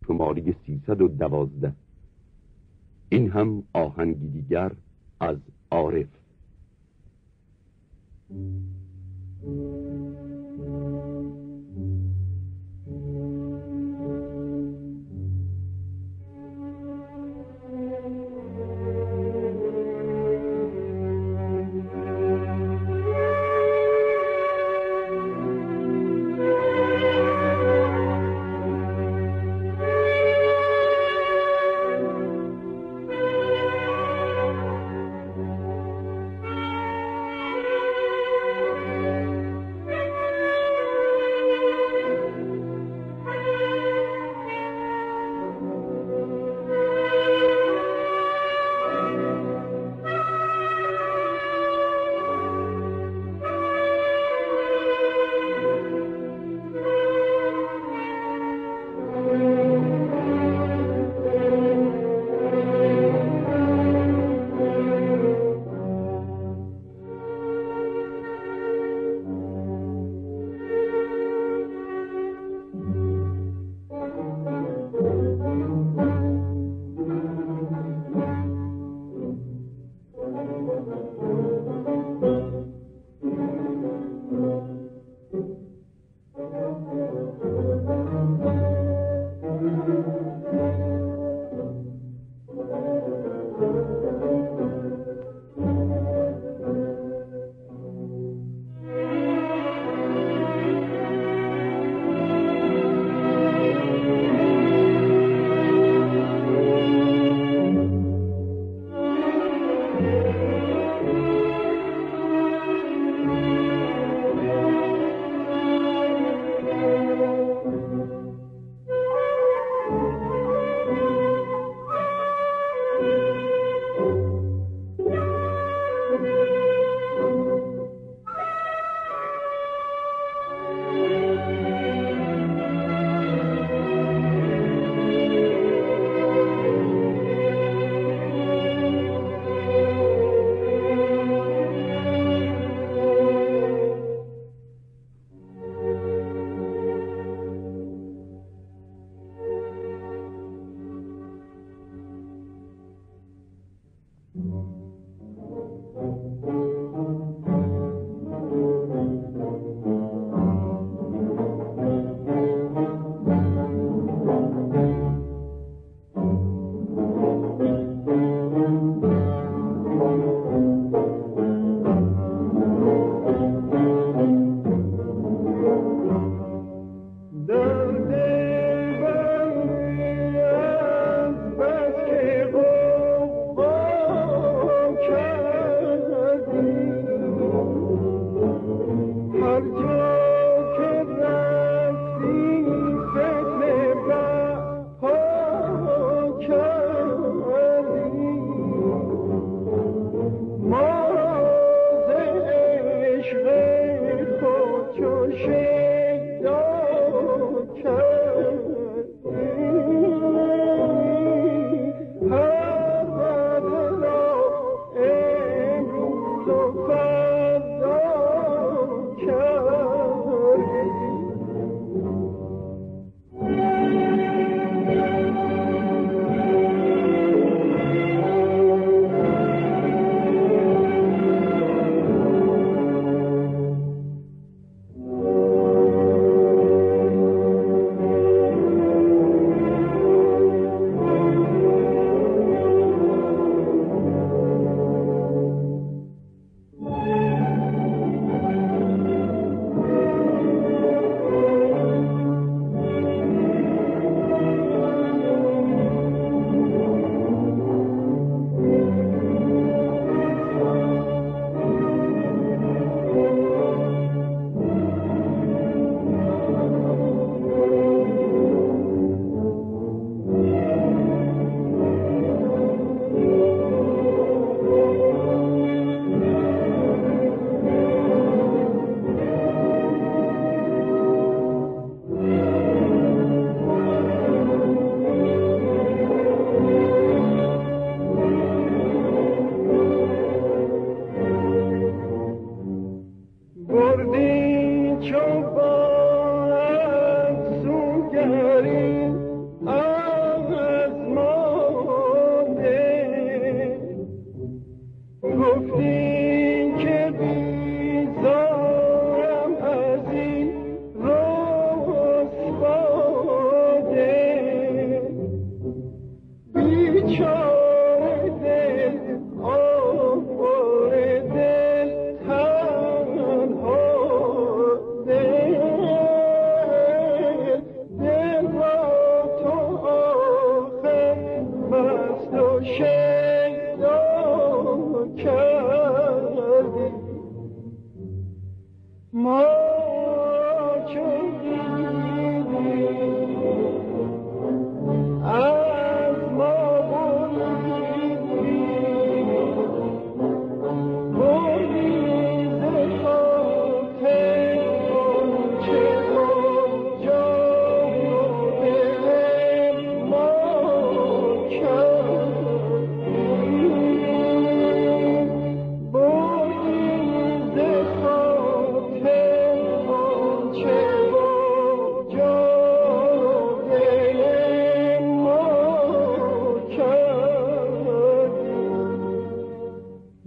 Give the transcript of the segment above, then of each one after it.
شماره 312. این هم آهنگی دیگر از عارف.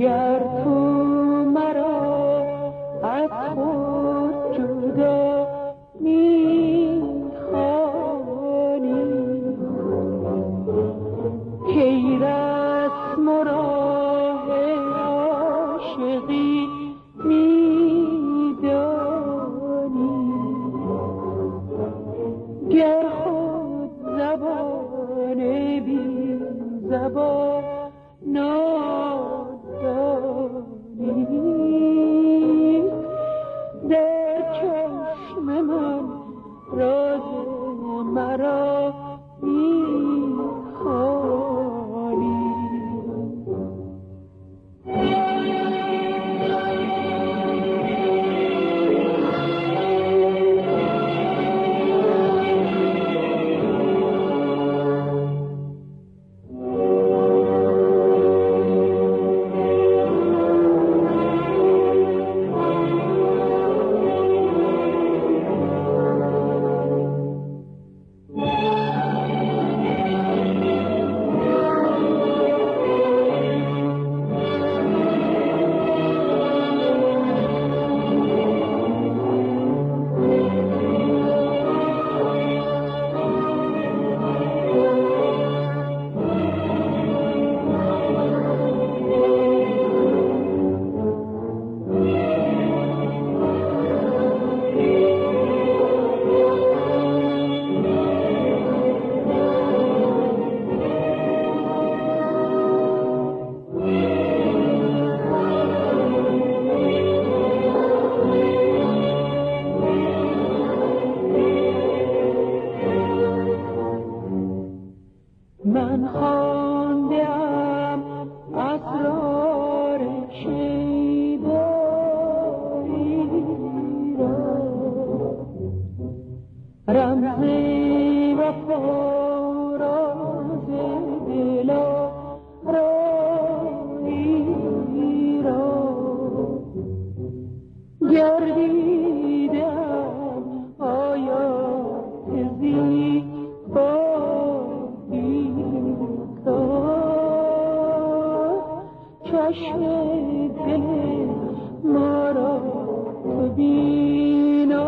گر تو مرا از خود جدا می‌خوانی، کی رسم و راه عاشقی می‌دانی، گر خود زبان بی زبان نادانی، در چشم من راز مرا می‌خوانی. من خواندم اسرار شیدایی را، رمز وفا راز دلارایی را، گردیدم آیات زیبا چشم دل ما را تو بینا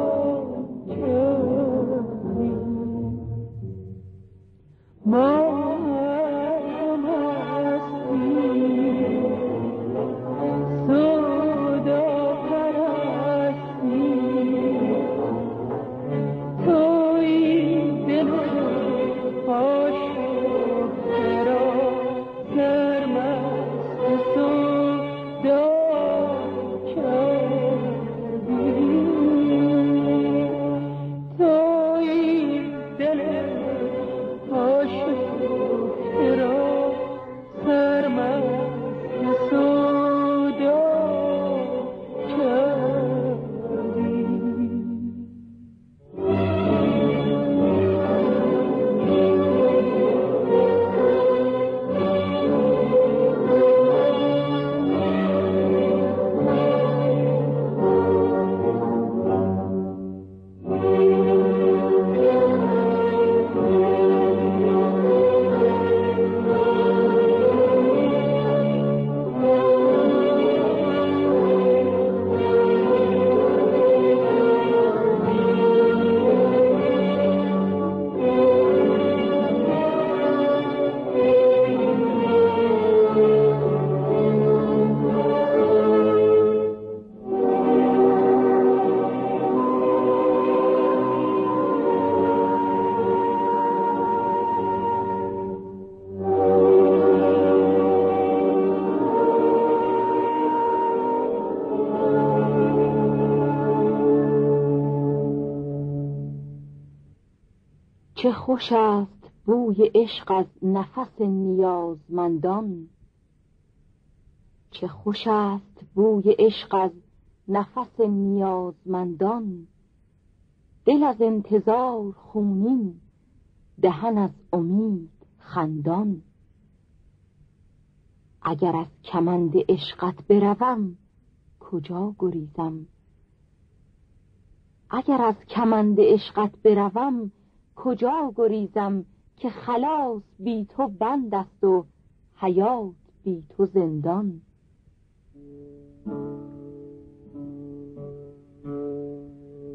کردی، ما مستی سودا پرستی، توی دل آشفته را سرمست سودا کردی، توی دل آشفته را سرمست سودا کردی. چه خوش است بوی عشق از نفس نیازمندان، چه خوش است بوی عشق از نفس نیازمندان، دل از انتظار خونین، دهن از امید خندان. اگر از کمند عشقت بروم کجا گریزم، اگر از کمند عشقت بروم کجا گریزم، که خلاص بی تو بند است و حیات بی تو زندان.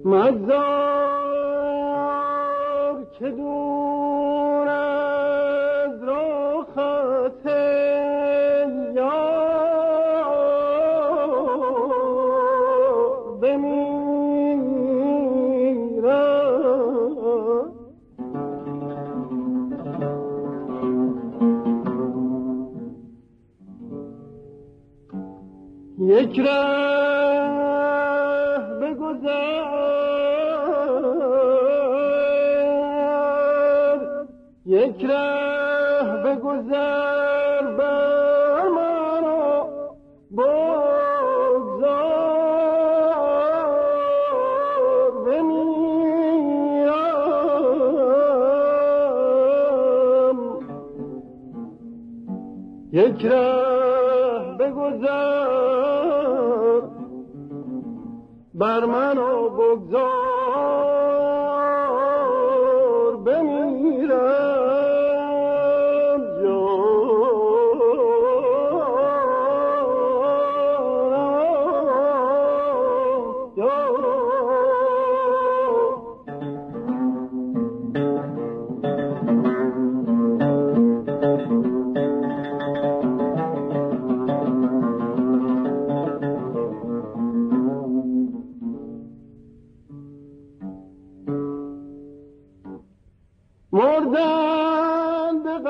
مگذار که دور از رخت یار بمیرم. یک ره بگذر، یک ره بگذر بر منو بگذار بمیرم. یک ره بگذر بر منو بگذار بمیرم. مردن به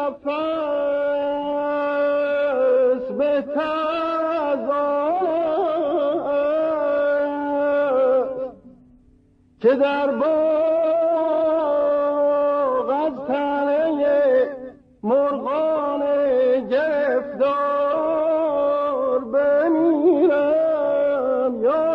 قفس بهتر از آن است که در باغ از تنه مرغان گرفتار بمیرم. یا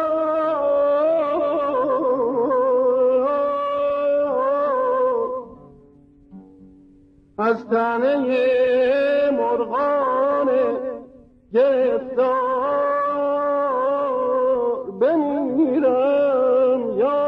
از تنه مرغان گرفتار بمیرم. یا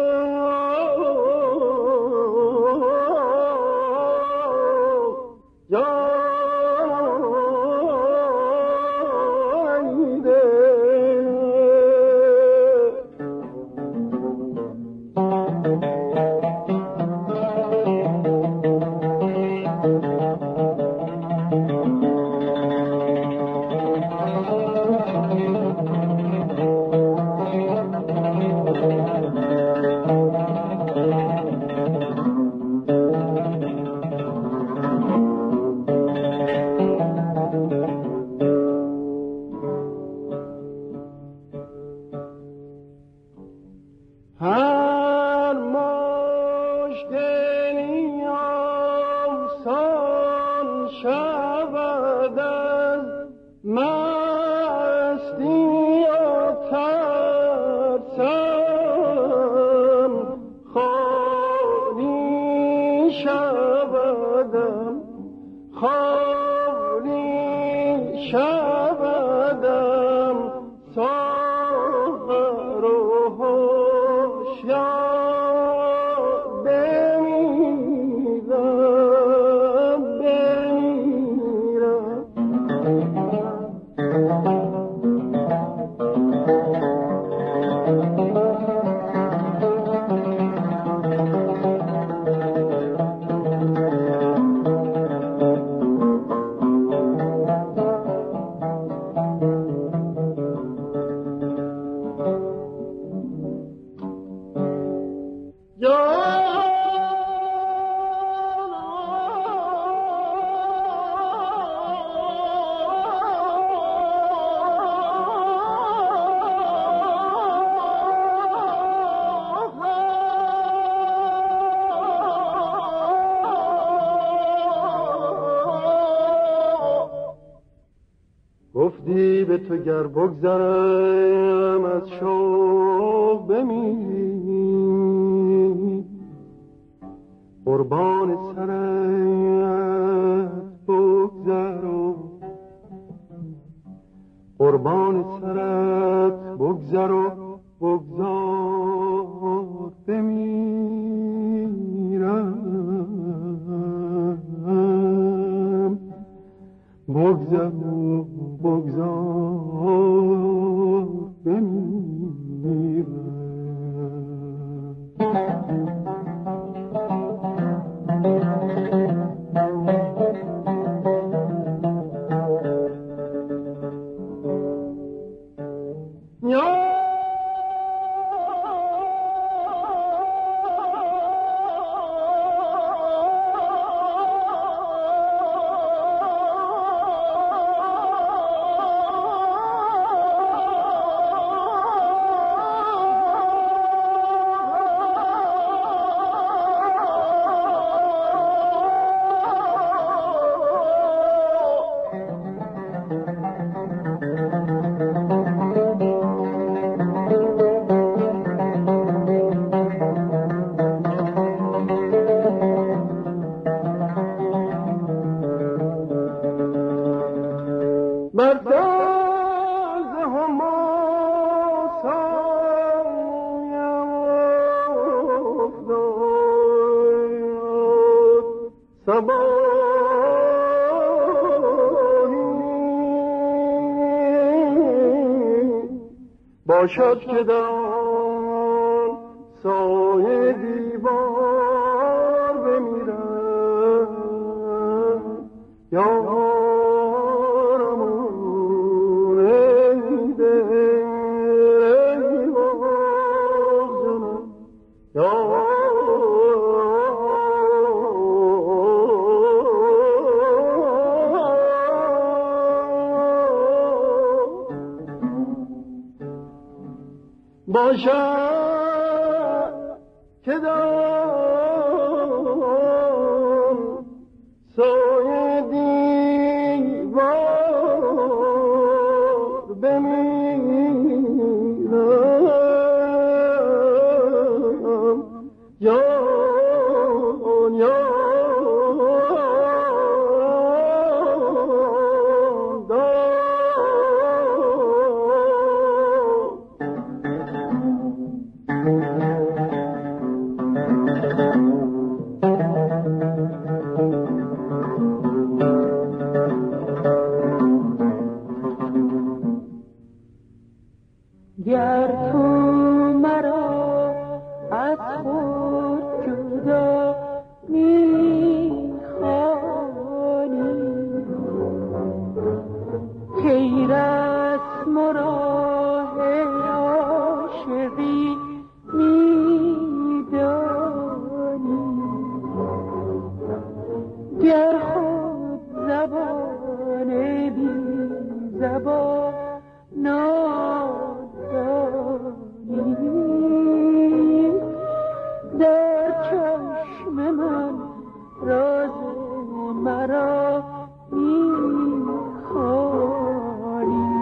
هر مشکلی آسان شود از مستی و ترسم، خالی شودم، خالی شودم، ساغر و هوشیار بمیرم، بمیرم. گفتی به تو گر بگذرم از شوق بمیری، قربان سرت بگذر، قربان سرت بگذر و بگذار بمیرم، بگذر و بگذار بمیرم. باشد که در آن سایه دیوار بمیرم یارمون ای دل ای بازم باشد که دارم سایه دیوار بمیرم جان جان گر تو مرا از خود جدا می‌خوانی کی رسم و راه عاشقی می‌دانی گر خود زبان بی زبان در چشم من راز مرا می‌خوانی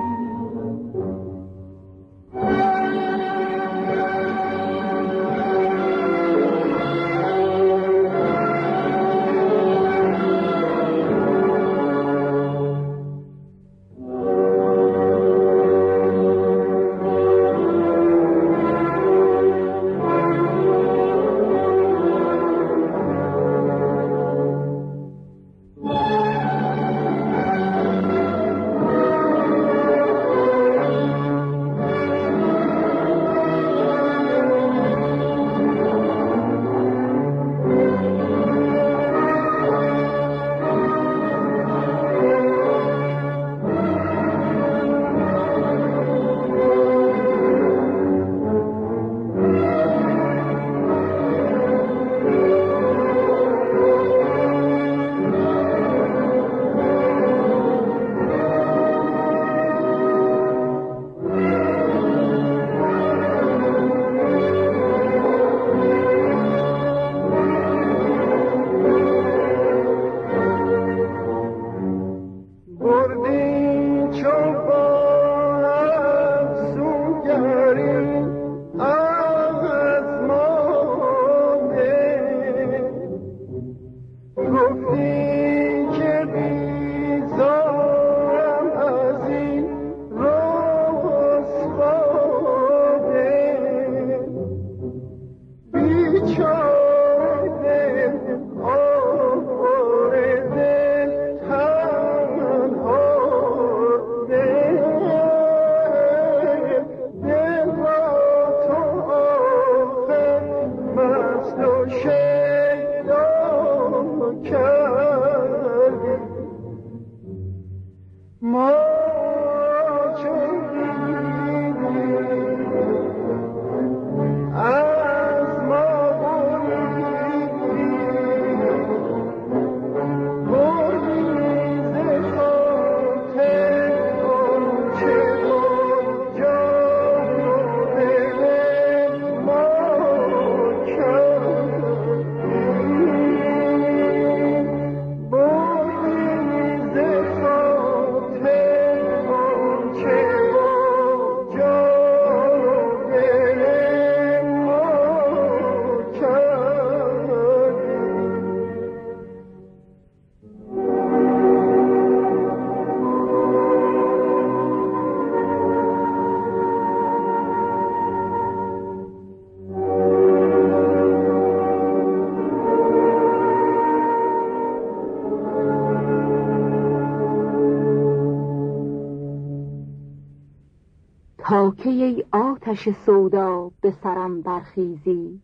تا کی ای آتش سودا به سرم برخیزی؟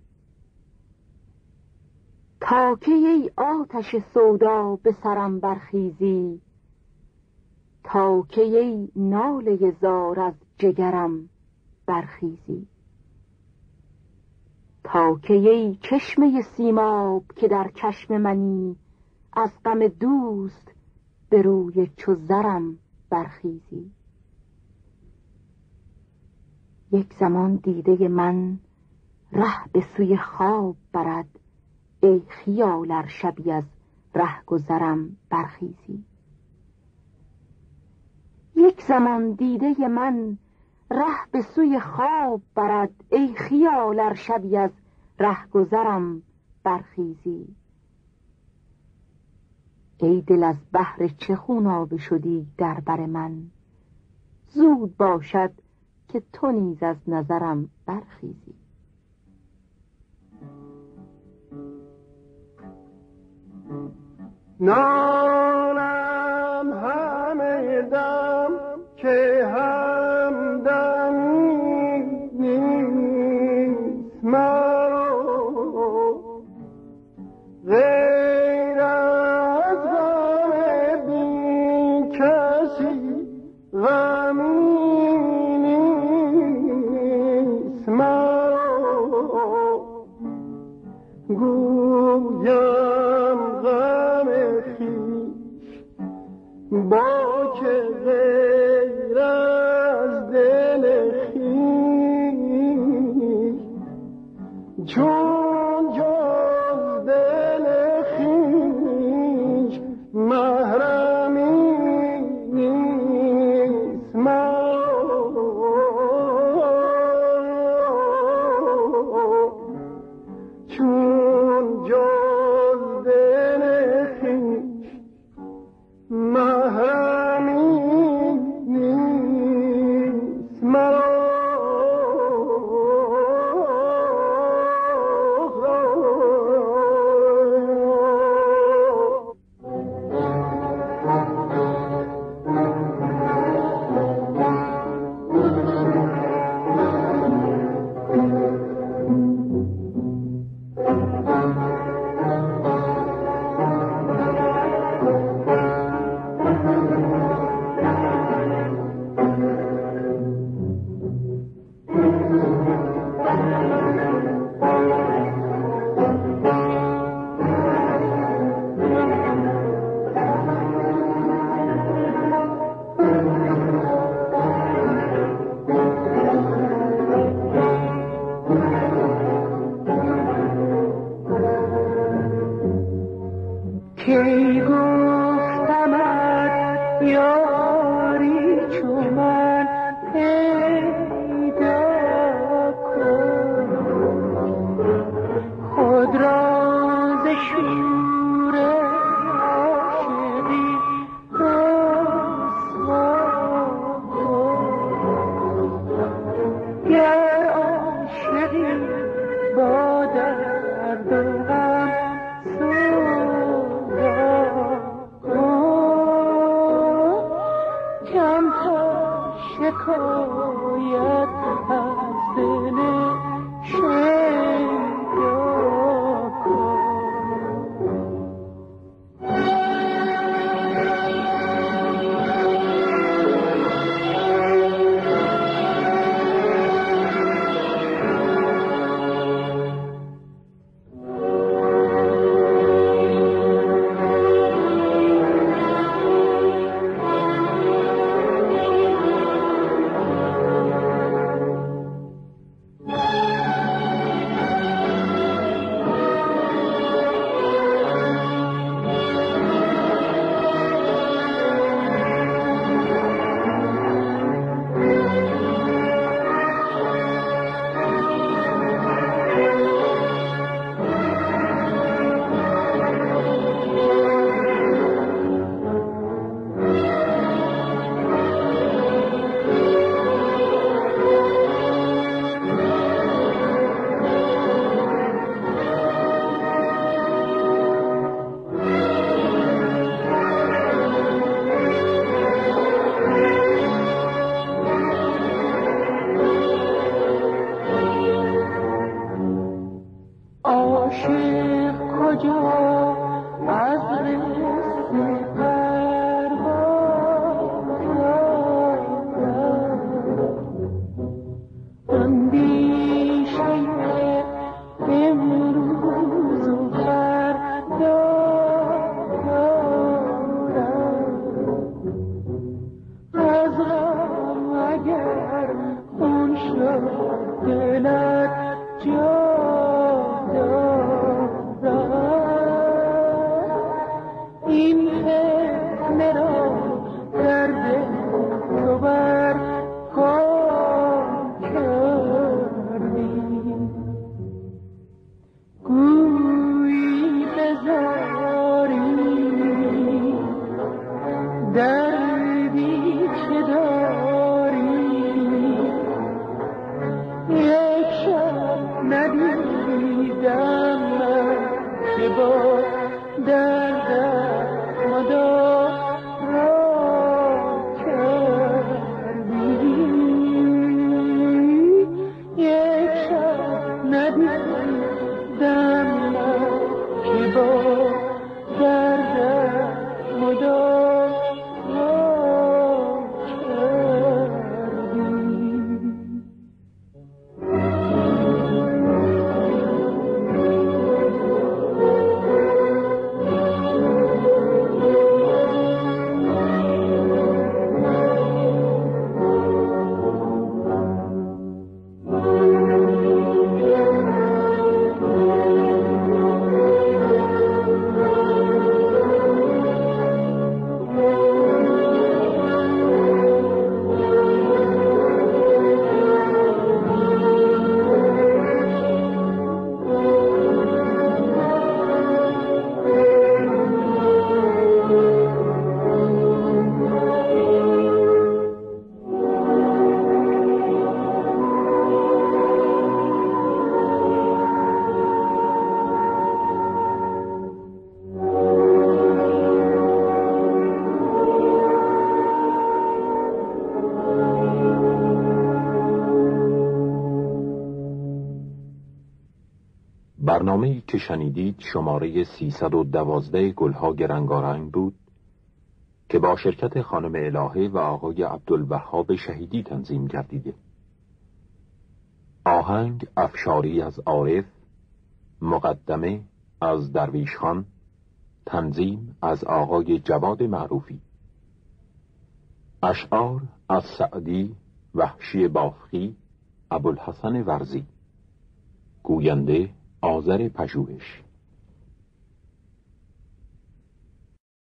تا کی ای آتش سودا به سرم برخیزی؟ تا کی ای ناله زار از جگرم برخیزی؟ تا کی ای چشمه سیماب که در چشم منی، از غم دوست به روی چو زرم برخیزی؟ یک زمان دیده من ره به سوی خواب برد، ای خیال ار شبی از ره گذرم برخیزی؟ یک زمان دیده من ره به سوی خواب برد، ای خیال ار شبی از ره گذرم برخیزی؟ ای دل از بحر چه خونابه شدی در بر من، زود باشد که تو نیز از نظرم برخیزی. نالم همه دم که همدمی نیست مرا، غیر از غم بی کسی غمی نیست مرا. گویم غم خویش با که غیر از دل خویش، چون جز دل خویش محرمی نیست مرا. چون جز دل خویش محرمی نیست مرا. کی گفتمت یاری چو من پیدا کن، خود را ز شور عاشقی رسوا کن. گر عاشقی با درد و غم کم تا شکایت برنامه‌ای که شنیدید شماره 312 گل‌های رنگارنگ بود که با شرکت خانم الهه و آقای عبدالوهاب شهیدی تنظیم گردیده. آهنگ افشاری از عارف، مقدمه از درویش خان، تنظیم از آقای جواد معروفی. اشعار از سعدی، وحشی بافقی، ابوالحسن ورزی. گوینده آذر پژوهش.